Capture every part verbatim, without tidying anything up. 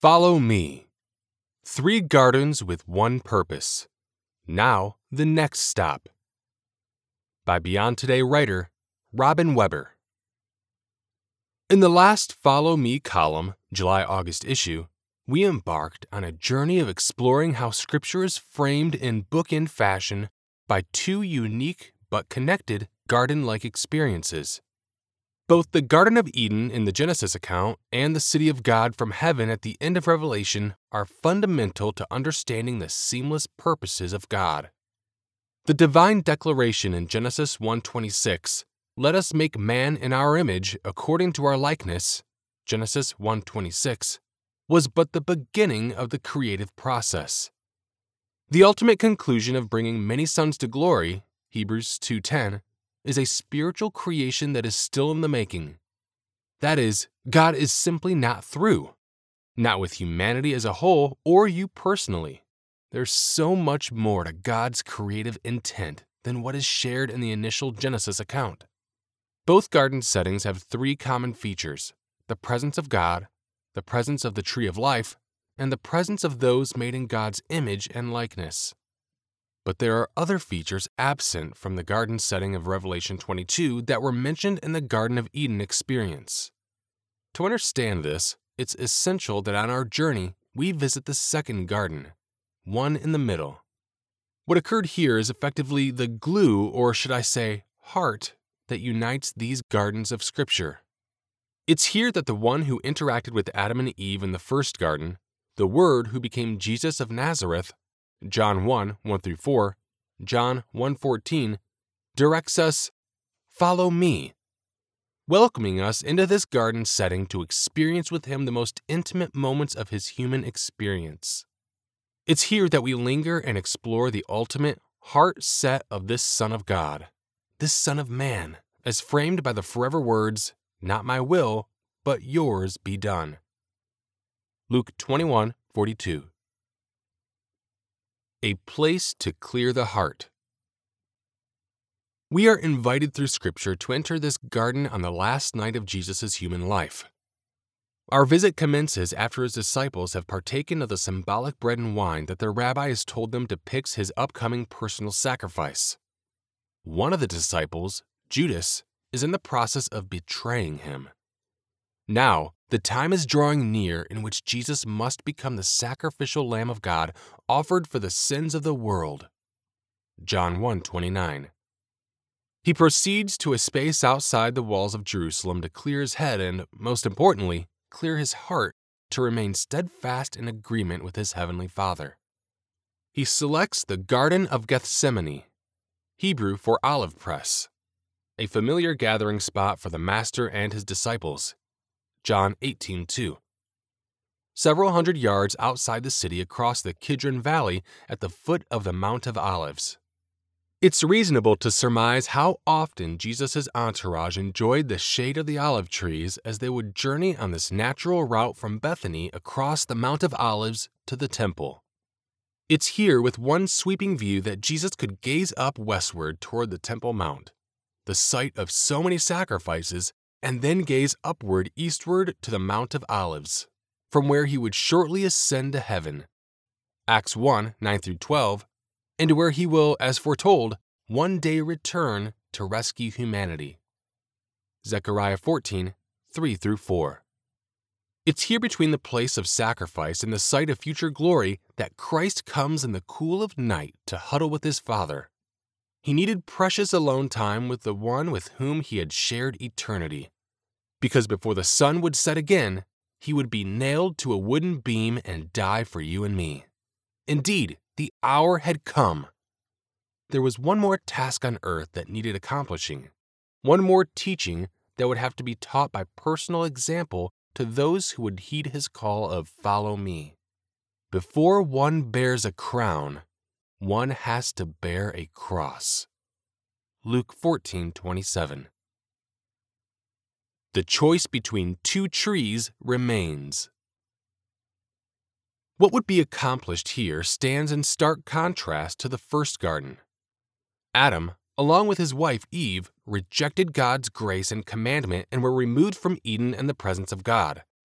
Follow me. Three gardens with one purpose. Now, the next stop. By Beyond Today writer Robin Weber. In the last Follow Me column, July-August issue, we embarked on a journey of exploring how Scripture is framed in bookend fashion by two unique but connected garden-like experiences. Both the Garden of Eden in the Genesis account and the City of God from heaven at the end of Revelation are fundamental to understanding the seamless purposes of God. The divine declaration in Genesis one twenty-six, "Let us make man in our image, according to our likeness," Genesis one twenty-six, was but the beginning of the creative process. The ultimate conclusion of bringing many sons to glory, Hebrews two ten, is a spiritual creation that is still in the making. That is, God is simply not through, not with humanity as a whole or you personally. There's so much more to God's creative intent than what is shared in the initial Genesis account. Both garden settings have three common features: the presence of God, the presence of the tree of life, and the presence of those made in God's image and likeness. But there are other features absent from the garden setting of Revelation twenty-two that were mentioned in the Garden of Eden experience. To understand this, it's essential that on our journey we visit the second garden, one in the middle. What occurred here is effectively the glue, or should I say, heart, that unites these gardens of Scripture. It's here that the one who interacted with Adam and Eve in the first garden, the Word who became Jesus of Nazareth, John one, one through four, John one fourteen, directs us, "Follow me," welcoming us into this garden setting to experience with him the most intimate moments of his human experience. It's here that we linger and explore the ultimate heart set of this Son of God, this Son of Man, as framed by the forever words, "Not my will, but yours be done." Luke twenty-one forty-two. A place to clear the heart. We are invited through Scripture to enter this garden on the last night of Jesus' human life. Our visit commences after his disciples have partaken of the symbolic bread and wine that their rabbi has told them depicts his upcoming personal sacrifice. One of the disciples, Judas, is in the process of betraying him. Now, the time is drawing near in which Jesus must become the sacrificial Lamb of God offered for the sins of the world. John one twenty-nine. He proceeds to a space outside the walls of Jerusalem to clear his head and, most importantly, clear his heart to remain steadfast in agreement with his heavenly Father. He selects the Garden of Gethsemane, Hebrew for olive press, a familiar gathering spot for the Master and his disciples. John eighteen two. Several hundred yards outside the city across the Kidron Valley at the foot of the Mount of Olives. It's reasonable to surmise how often Jesus' entourage enjoyed the shade of the olive trees as they would journey on this natural route from Bethany across the Mount of Olives to the temple. It's here with one sweeping view that Jesus could gaze up westward toward the Temple Mount, the site of so many sacrifices, and then gaze upward eastward to the Mount of Olives, from where he would shortly ascend to heaven, Acts one, nine through twelve, and where he will, as foretold, one day return to rescue humanity, Zechariah fourteen, three through four. It's here between the place of sacrifice and the site of future glory that Christ comes in the cool of night to huddle with his Father. He needed precious alone time with the one with whom he had shared eternity, because before the sun would set again, he would be nailed to a wooden beam and die for you and me. Indeed, the hour had come. There was one more task on earth that needed accomplishing, one more teaching that would have to be taught by personal example to those who would heed his call of "Follow me." Before one bears a crown, one has to bear a cross. Luke fourteen twenty-seven. The choice between two trees remains. What would be accomplished here stands in stark contrast to the first garden. Adam, along with his wife Eve, rejected God's grace and commandment and were removed from Eden and the presence of God,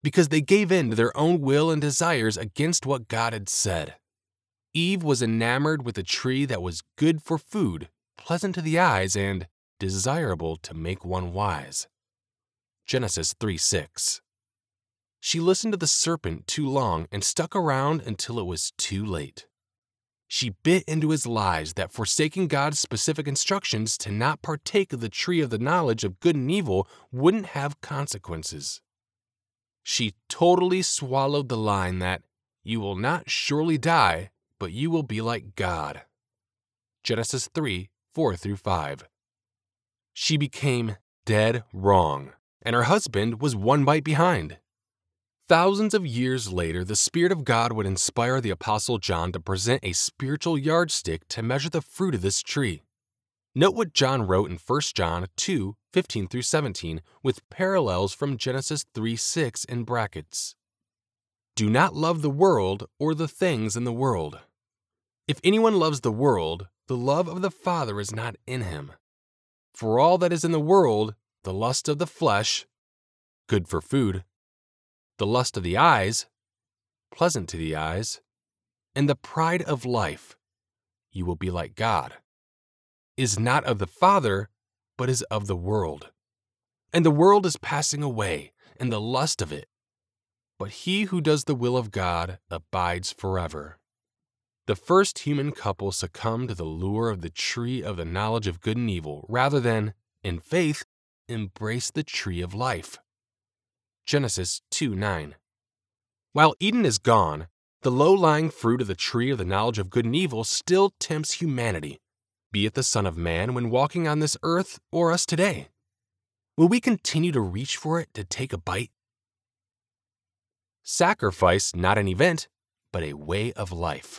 because they gave in to their own will and desires against what God had said. Eve was enamored with a tree that was good for food, pleasant to the eyes, and desirable to make one wise. Genesis three six. She listened to the serpent too long and stuck around until it was too late. She bit into his lies that forsaking God's specific instructions to not partake of the tree of the knowledge of good and evil wouldn't have consequences. She totally swallowed the line that you will not surely die, but you will be like God. Genesis three four through five. She became dead wrong, and her husband was one bite behind. Thousands of years later, the Spirit of God would inspire the Apostle John to present a spiritual yardstick to measure the fruit of this tree. Note what John wrote in First John two fifteen through seventeen with parallels from Genesis three six in brackets. Do not love the world or the things in the world. If anyone loves the world, the love of the Father is not in him. For all that is in the world, the lust of the flesh, good for food, the lust of the eyes, pleasant to the eyes, and the pride of life, you will be like God, is not of the Father, but is of the world. And the world is passing away, and the lust of it. But he who does the will of God abides forever. The first human couple succumbed to the lure of the tree of the knowledge of good and evil, rather than, in faith, embrace the tree of life. Genesis two nine. While Eden is gone, the low-lying fruit of the tree of the knowledge of good and evil still tempts humanity, be it the Son of Man when walking on this earth or us today. Will we continue to reach for it to take a bite? Sacrifice not an event, but a way of life.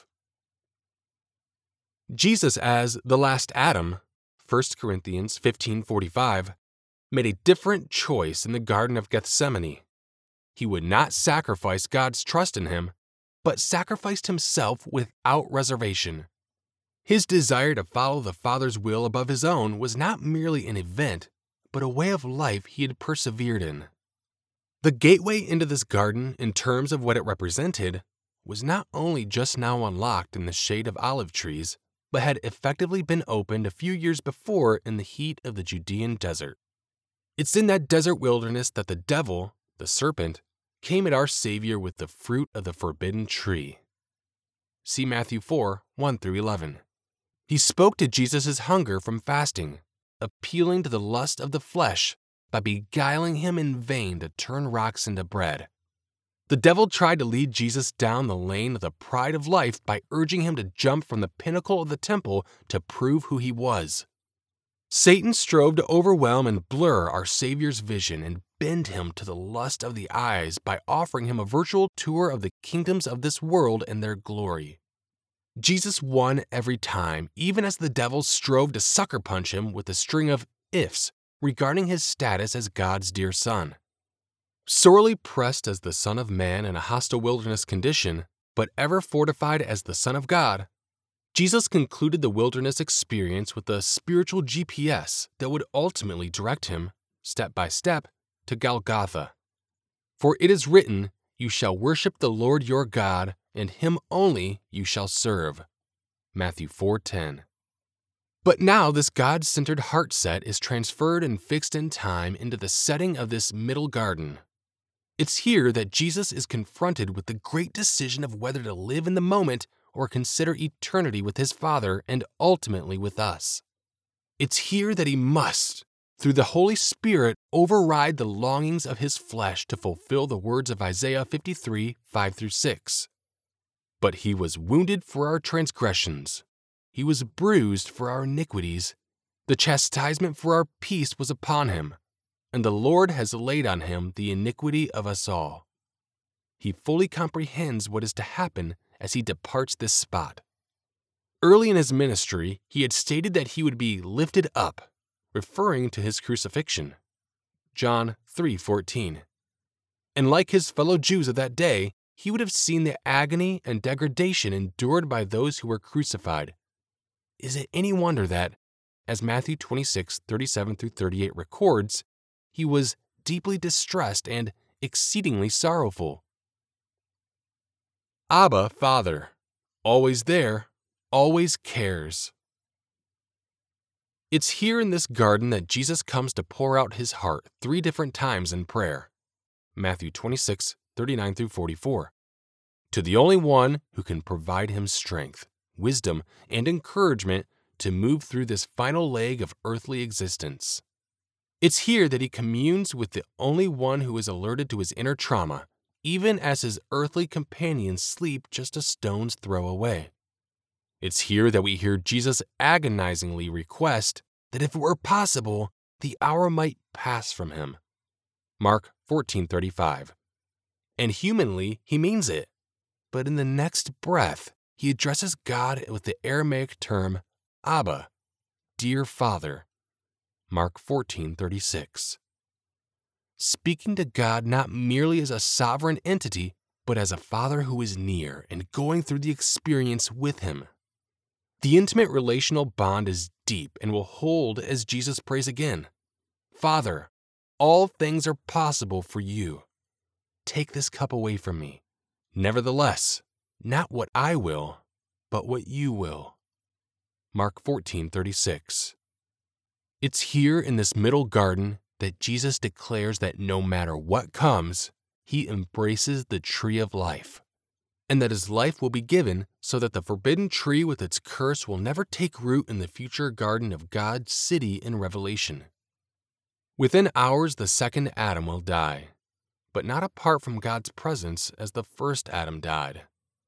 Jesus as the last Adam, First Corinthians fifteen forty-five, made a different choice in the Garden of Gethsemane. He would not sacrifice God's trust in him, but sacrificed himself without reservation. His desire to follow the Father's will above his own was not merely an event, but a way of life he had persevered in. The gateway into this garden, in terms of what it represented, was not only just now unlocked in the shade of olive trees, but had effectively been opened a few years before in the heat of the Judean desert. It's in that desert wilderness that the devil, the serpent, came at our Savior with the fruit of the forbidden tree. See Matthew four one through eleven. He spoke to Jesus' hunger from fasting, appealing to the lust of the flesh by beguiling him in vain to turn rocks into bread. The devil tried to lead Jesus down the lane of the pride of life by urging him to jump from the pinnacle of the temple to prove who he was. Satan strove to overwhelm and blur our Savior's vision and bend him to the lust of the eyes by offering him a virtual tour of the kingdoms of this world and their glory. Jesus won every time, even as the devil strove to sucker punch him with a string of ifs regarding his status as God's dear son. Sorely pressed as the Son of Man in a hostile wilderness condition, but ever fortified as the Son of God, Jesus concluded the wilderness experience with a spiritual G P S that would ultimately direct him, step by step, to Golgotha. For it is written, "You shall worship the Lord your God, and him only you shall serve." Matthew four ten. But now this God-centered heart set is transferred and fixed in time into the setting of this middle garden. It's here that Jesus is confronted with the great decision of whether to live in the moment or consider eternity with his Father and ultimately with us. It's here that he must, through the Holy Spirit, override the longings of his flesh to fulfill the words of Isaiah fifty-three five through six. But he was wounded for our transgressions. He was bruised for our iniquities. The chastisement for our peace was upon him, and the Lord has laid on him the iniquity of us all. He fully comprehends what is to happen as he departs this spot. Early in his ministry, he had stated that he would be lifted up, referring to his crucifixion. John three fourteen. And like his fellow Jews of that day, he would have seen the agony and degradation endured by those who were crucified. Is it any wonder that, as Matthew twenty-six thirty-seven through thirty-eight records, he was deeply distressed and exceedingly sorrowful. Abba, Father, always there, always cares. It's here in this garden that Jesus comes to pour out his heart three different times in prayer. Matthew twenty-six, thirty-nine through forty-four. To the only one who can provide him strength, wisdom, and encouragement to move through this final leg of earthly existence. It's here that he communes with the only one who is alerted to his inner trauma, even as his earthly companions sleep just a stone's throw away. It's here that we hear Jesus agonizingly request that if it were possible, the hour might pass from him. Mark fourteen thirty-five. And humanly, he means it. But in the next breath, he addresses God with the Aramaic term Abba, dear Father. Mark fourteen thirty-six. Speaking to God not merely as a sovereign entity, but as a father who is near and going through the experience with him. The intimate relational bond is deep and will hold as Jesus prays again. Father, all things are possible for you. Take this cup away from me. Nevertheless, not what I will, but what you will. Mark fourteen thirty-six. It's here in this middle garden that Jesus declares that no matter what comes, he embraces the tree of life, and that his life will be given so that the forbidden tree with its curse will never take root in the future garden of God's city in Revelation. Within hours, the second Adam will die, but not apart from God's presence as the first Adam died.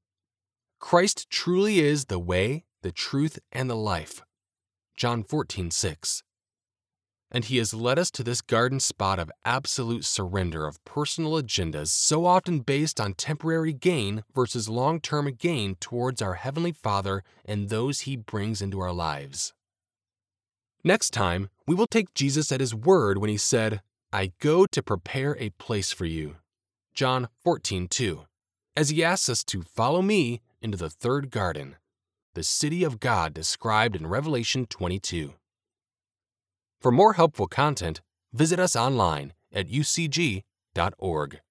Christ truly is the way, the truth, and the life. John fourteen six. And he has led us to this garden spot of absolute surrender of personal agendas so often based on temporary gain versus long-term gain towards our Heavenly Father and those he brings into our lives. Next time, we will take Jesus at his word when he said, I go to prepare a place for you. John fourteen two. As he asks us to follow me into the third garden, the city of God described in Revelation twenty-two. For more helpful content, visit us online at u c g dot org.